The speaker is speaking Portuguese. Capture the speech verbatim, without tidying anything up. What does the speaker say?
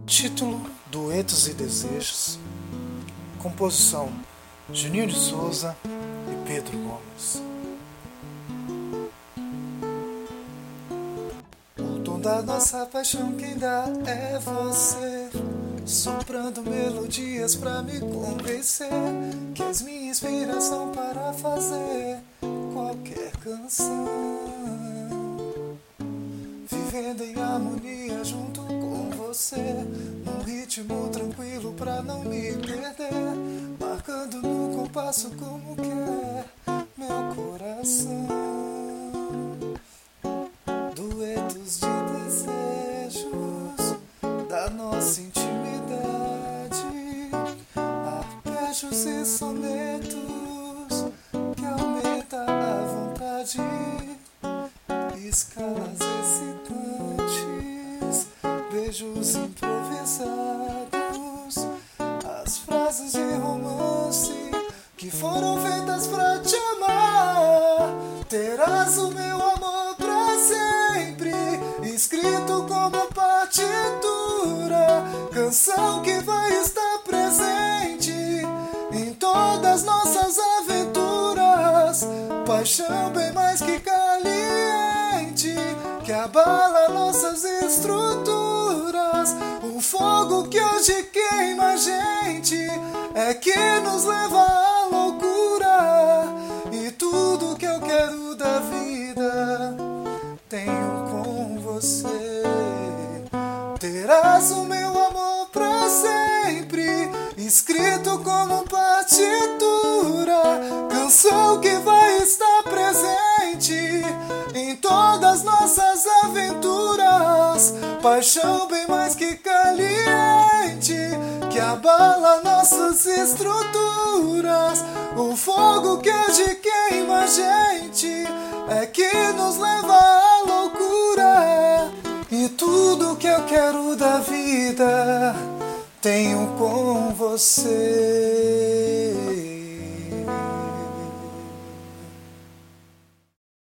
Título: Duetos e Desejos. Composição: Juninho de Souza e Pedro Gomes. O dom da nossa paixão quem dá é você, soprando melodias pra me convencer que és minha inspiração para fazer qualquer canção. Vivendo em harmonia junto com você, num ritmo tranquilo pra não me perder, marcando no compasso como quer meu coração. Duetos de desejos da nossa intimidade, arpejos e sonetos que aumenta a vontade, escalas excitantes, beijos improvisados, as frases de romance que foram feitas pra te amar. Terás o meu amor pra sempre, escrito como partitura, canção que vai estar presente em todas nossas aventuras. Paixão bem mais que caliente, que abala nossas estruturas. O fogo que hoje queima a gente é que nos leva à loucura. E tudo que eu quero da vida tenho com você. Terás o meu amor pra sempre, escrito como partitura, canção que vai estar presente em todas nossas aventuras. Paixão bem mais que caliente, que abala nossas estruturas. O fogo que hoje queima a gente é que nos leva à loucura. E tudo que eu quero da vida tenho com você.